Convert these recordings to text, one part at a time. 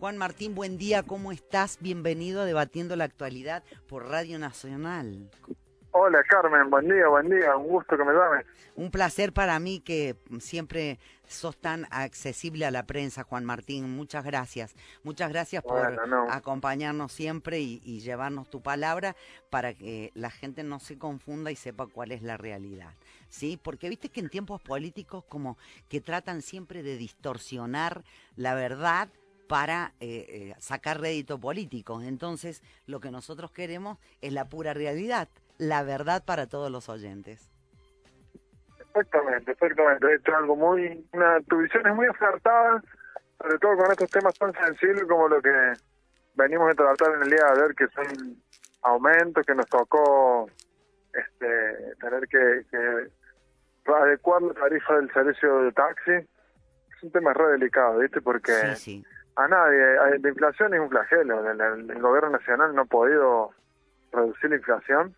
Juan Martín, buen día, ¿cómo estás? Bienvenido a Debatiendo la Actualidad por Radio Nacional. Hola Carmen, buen día, un gusto que me llames. Un placer para mí que siempre sos tan accesible a la prensa, Juan Martín. Muchas gracias por acompañarnos siempre y llevarnos tu palabra para que la gente no se confunda y sepa cuál es la realidad. ¿Sí? Porque viste que en tiempos políticos como que tratan siempre de distorsionar la verdad para sacar rédito político. Entonces, lo que nosotros queremos es la pura realidad, la verdad para todos los oyentes. Exactamente. Esto es algo tu visión es muy acertada, sobre todo con estos temas tan sensibles como lo que venimos a tratar en el día de ayer, que son aumentos, que nos tocó tener que adecuar la tarifa del servicio de taxi. Es un tema re delicado, ¿viste? Porque sí. A nadie, la inflación es un flagelo. El gobierno nacional no ha podido reducir la inflación.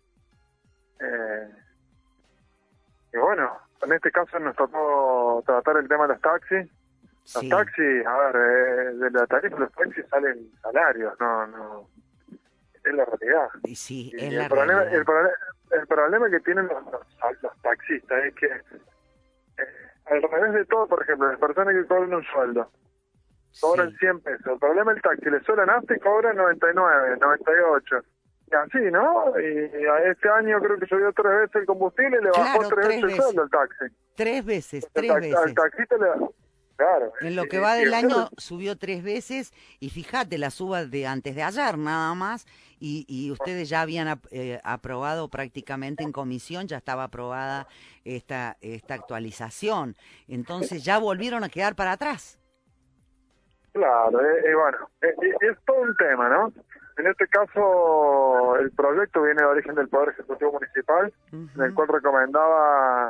Y bueno, en este caso nos tocó tratar el tema de los taxis. Sí. Los taxis, a ver, de la tarifa de los taxis salen salarios, no es la realidad. Y sí, Y es la realidad. el problema que tienen los taxistas es que al revés de todo, por ejemplo, las personas que cobran un sueldo cobran 100 pesos. El problema del taxi, le suena nafta y cobran 99, 98. Y así, ¿no? Y a este año creo que subió 3 veces el combustible y le bajó 3 veces el sueldo al taxi. 3 veces. Al taxista le... Claro. En lo que va del año subió 3 veces y fíjate la suba de antes de ayer nada más y ustedes ya habían aprobado prácticamente en comisión, ya estaba aprobada esta actualización. Entonces ya volvieron a quedar para atrás. Claro, es todo un tema, ¿no? En este caso, el proyecto viene de origen del Poder Ejecutivo Municipal, en el cual recomendaba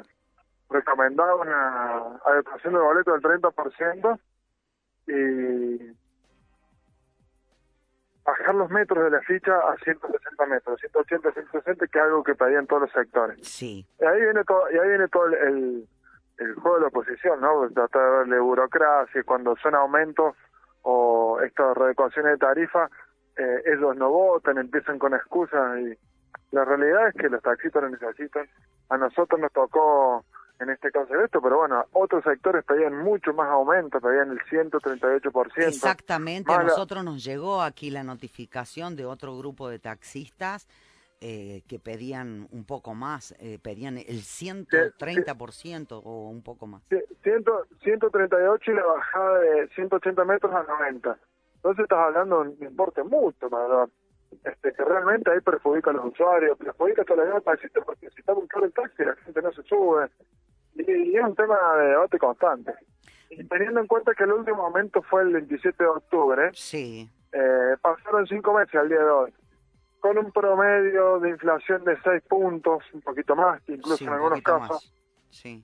una adecuación del boleto del 30% y bajar los metros de la ficha a 160 metros, 180, 160, que es algo que pedían todos los sectores. Sí. Y ahí viene todo el juego de la oposición, ¿no? Tratar de darle burocracia, cuando son aumentos o estas readecuaciones de tarifa, ellos no votan, empiezan con excusas y la realidad es que los taxistas lo necesitan. A nosotros nos tocó en este caso esto, pero bueno, otros sectores pedían mucho más aumento, pedían el 138%. Exactamente, a nosotros nos llegó aquí la notificación de otro grupo de taxistas que pedían un poco más, pedían el 130% o un poco más. 138 y la bajada de 180 metros a 90. Entonces estás hablando de un importe mucho, ¿verdad? Que realmente ahí perjudica a los usuarios, perjudica a toda la taxista, porque si está muy caro el taxi, la gente no se sube. Y es un tema de debate constante. Y teniendo en cuenta que el último aumento fue el 27 de octubre, sí. Pasaron 5 meses al día de hoy, con un promedio de inflación de 6 puntos, un poquito más, incluso en algunos casos. Sí.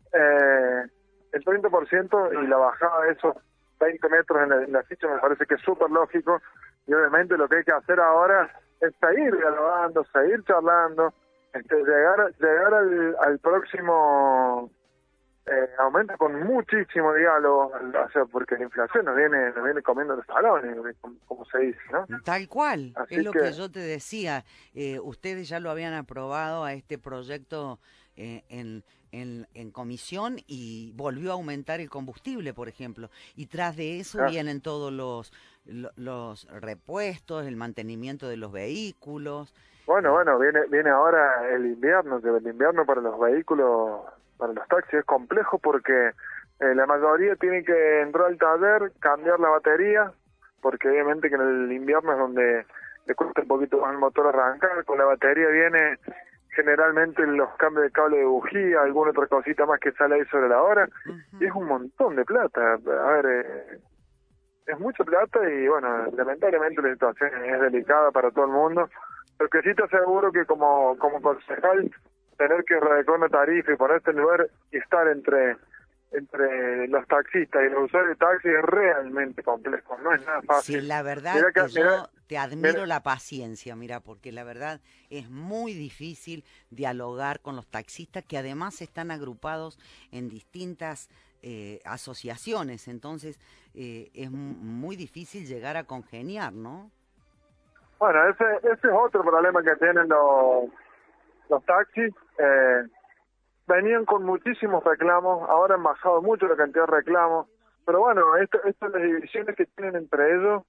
El 30% y la bajada de esos 20 metros en la ficha me parece que es súper lógico, y obviamente lo que hay que hacer ahora es seguir dialogando, seguir charlando, llegar al próximo aumento con muchísimo diálogo, o sea, porque la inflación nos viene comiendo los talones, como se dice, ¿no? Tal cual, así es lo que yo te decía, ustedes ya lo habían aprobado a este proyecto en comisión y volvió a aumentar el combustible, por ejemplo, y tras de eso vienen todos los repuestos, el mantenimiento de los vehículos. Bueno, viene ahora el invierno, que el invierno para los vehículos, para los taxis es complejo porque la mayoría tiene que entrar al taller, cambiar la batería, porque obviamente que en el invierno es donde le cuesta un poquito más el motor arrancar, con la batería viene generalmente los cambios de cable de bujía, alguna otra cosita más que sale ahí sobre la hora, y es un montón de plata. A ver, es mucha plata y bueno, lamentablemente la situación es delicada para todo el mundo. Lo que sí te aseguro que como concejal, tener que readecuar una tarifa y ponerte en lugar y estar entre los taxistas y los usuarios de taxi es realmente complejo, no es nada fácil. Sí, la verdad yo te admiro la paciencia, mira, porque la verdad es muy difícil dialogar con los taxistas que además están agrupados en distintas asociaciones, entonces es muy difícil llegar a congeniar, ¿no? Bueno, ese es otro problema que tienen los taxis. Venían con muchísimos reclamos, ahora han bajado mucho la cantidad de reclamos, pero bueno, estas las divisiones que tienen entre ellos,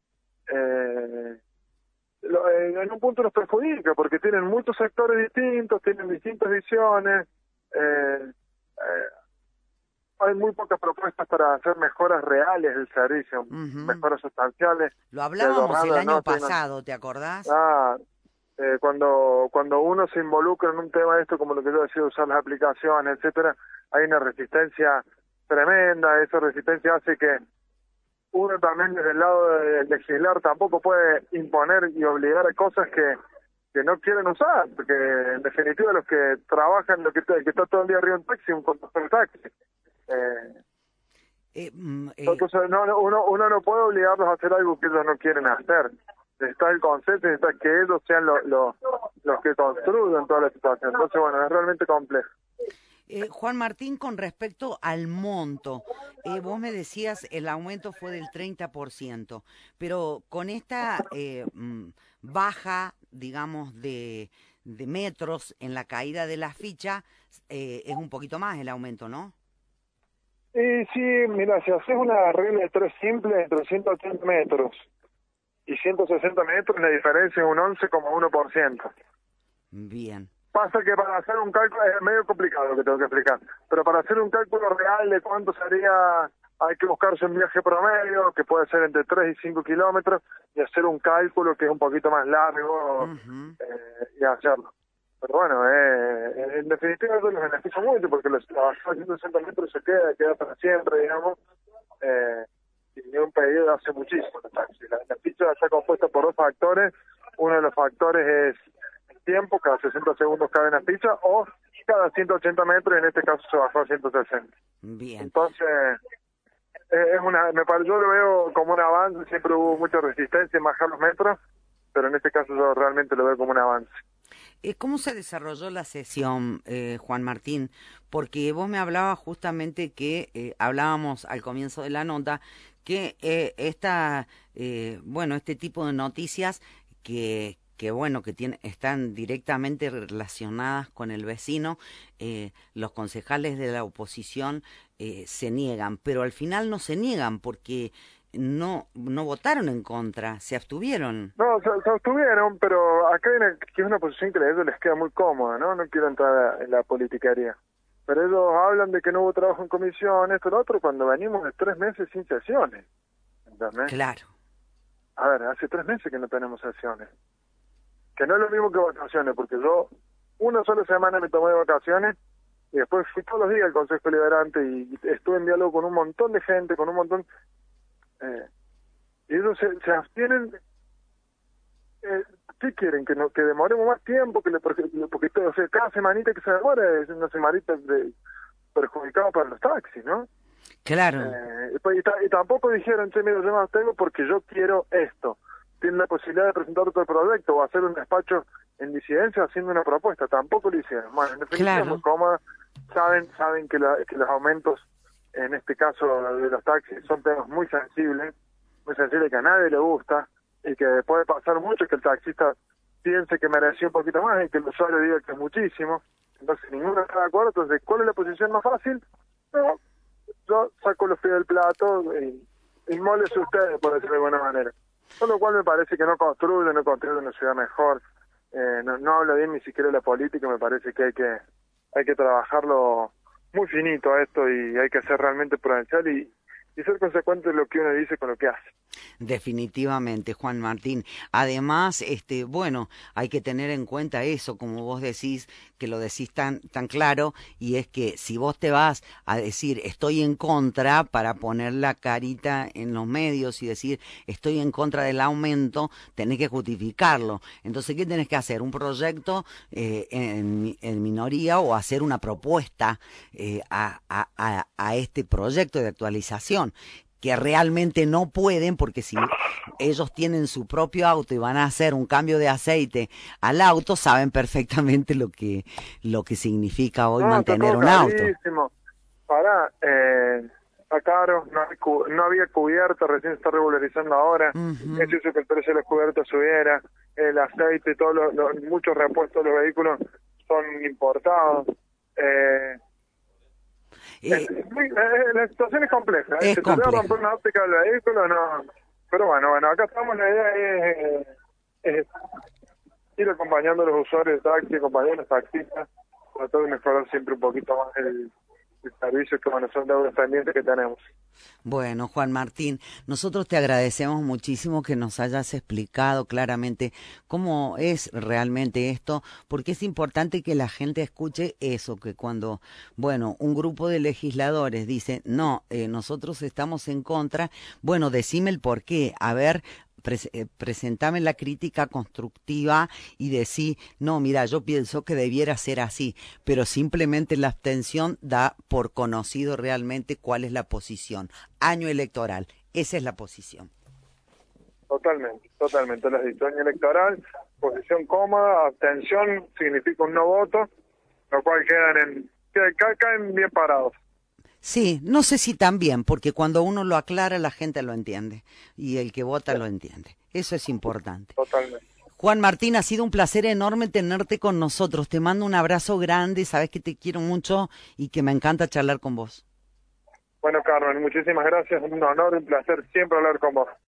en un punto los perjudica, porque tienen muchos sectores distintos, tienen distintas visiones, hay muy pocas propuestas para hacer mejoras reales del servicio, mejoras sustanciales. Lo hablábamos el año pasado, ¿te acordás? Cuando uno se involucra en un tema de esto, como lo que yo decía, usar las aplicaciones, etcétera, hay una resistencia tremenda. Esa resistencia hace que uno también desde el lado de legislar tampoco puede imponer y obligar a cosas que no quieren usar, porque en definitiva los que trabajan, el que está todo el día arriba en taxi, un conductor de taxi. Entonces uno no puede obligarlos a hacer algo que ellos no quieren hacer. Está el concepto, está que ellos sean los que construyen toda la situación. Entonces, bueno, es realmente complejo. Juan Martín, con respecto al monto, vos me decías el aumento fue del 30%, pero con esta baja, digamos, de metros en la caída de la ficha, es un poquito más el aumento, ¿no? Sí, mira, si haces una regla de 3 simple, entre 180 metros y 160 metros, la diferencia es un 11,1%. Bien. Pasa que para hacer un cálculo, es medio complicado lo que tengo que explicar, pero para hacer un cálculo real de cuánto sería, hay que buscarse un viaje promedio, que puede ser entre 3 y 5 kilómetros, y hacer un cálculo que es un poquito más largo, y hacerlo. Pero bueno, en definitiva eso nos beneficia mucho, porque los trabajadores a 160 metros se queda para siempre, digamos, y un pedido hace muchísimo el taxi. La ficha está compuesta por 2 factores. Uno de los factores es el tiempo, cada 60 segundos cabe una ficha, o cada 180 metros, y en este caso se bajó a 160. Bien. Entonces, yo lo veo como un avance. Siempre hubo mucha resistencia en bajar los metros, pero en este caso yo realmente lo veo como un avance. ¿Cómo se desarrolló la sesión, Juan Martín? Porque vos me hablabas justamente que, hablábamos al comienzo de la nota, que este tipo de noticias que están directamente relacionadas con el vecino, los concejales de la oposición se niegan, pero al final no se niegan porque no votaron en contra, se abstuvieron. No, se abstuvieron, pero acá que es una posición que a ellos les queda muy cómoda, ¿no? No quiero entrar en la politiquería. Pero ellos hablan de que no hubo trabajo en comisión, esto y lo otro, cuando venimos de 3 meses sin sesiones. ¿Entendés? Claro. A ver, hace 3 meses que no tenemos sesiones. Que no es lo mismo que vacaciones, porque yo una sola semana me tomé de vacaciones y después fui todos los días al Consejo Deliberante y estuve en diálogo con un montón de gente, con un montón... y ellos se abstienen. ¿Qué quieren? Que demoremos más tiempo, porque o sea, cada semanita que se demora es una semanita perjudicada para los taxis, ¿no? Claro. Y tampoco dijeron, mira, yo me abstengo porque yo quiero esto. Tienen la posibilidad de presentar otro proyecto o hacer un despacho en disidencia haciendo una propuesta. Tampoco lo hicieron. Bueno, en definitiva, claro. Como saben que los aumentos, en este caso de los taxis, son temas muy sensibles que a nadie le gusta, y que puede pasar mucho que el taxista piense que mereció un poquito más y que el usuario diga que es muchísimo. Entonces ninguno está de acuerdo. Entonces, ¿cuál es la posición más fácil? No, yo saco los pies del plato y mólese ustedes, por decirlo de alguna manera. Con lo cual me parece que no construye una ciudad mejor. No habla bien ni siquiera de la política. Me parece que hay que trabajarlo muy finito a esto, y hay que ser realmente prudencial y ser consecuente de lo que uno dice con lo que hace. Definitivamente, Juan Martín. Además, hay que tener en cuenta eso, como vos decís, que lo decís tan claro, y es que si vos te vas a decir estoy en contra, para poner la carita en los medios y decir estoy en contra del aumento, tenés que justificarlo. Entonces, ¿qué tenés que hacer? Un proyecto en minoría, o hacer una propuesta a este proyecto de actualización, que realmente no pueden, porque si ellos tienen su propio auto y van a hacer un cambio de aceite al auto, saben perfectamente lo que significa hoy mantener un auto. está caro, no había cubierta, recién se está regularizando ahora, eso hizo que el precio de los cubiertos subiera, el aceite, todos muchos repuestos de los vehículos son importados. La situación es compleja, es si te compleja. va a romper una óptica del vehículo, no. Pero bueno, acá estamos, la idea es ir acompañando a los usuarios de taxi, acompañando a los taxistas, tratar de mejorar siempre un poquito más el servicio, que bueno, son deudas pendientes que tenemos. Bueno, Juan Martín, nosotros te agradecemos muchísimo que nos hayas explicado claramente cómo es realmente esto, porque es importante que la gente escuche eso, que cuando, bueno, un grupo de legisladores dice, no, nosotros estamos en contra, bueno, decime el por qué, a ver, presentame la crítica constructiva y decí, no, mira, yo pienso que debiera ser así, pero simplemente la abstención da por conocido realmente cuál es la posición. Año electoral, esa es la posición. Totalmente, la decisión electoral, posición cómoda, abstención significa un no voto, lo cual caen bien parados. Sí, no sé si también, porque cuando uno lo aclara la gente lo entiende y el que vota lo entiende. Eso es importante. Totalmente. Juan Martín, ha sido un placer enorme tenerte con nosotros. Te mando un abrazo grande, sabes que te quiero mucho y que me encanta charlar con vos. Bueno, Carmen, muchísimas gracias. Un honor, un placer siempre hablar con vos.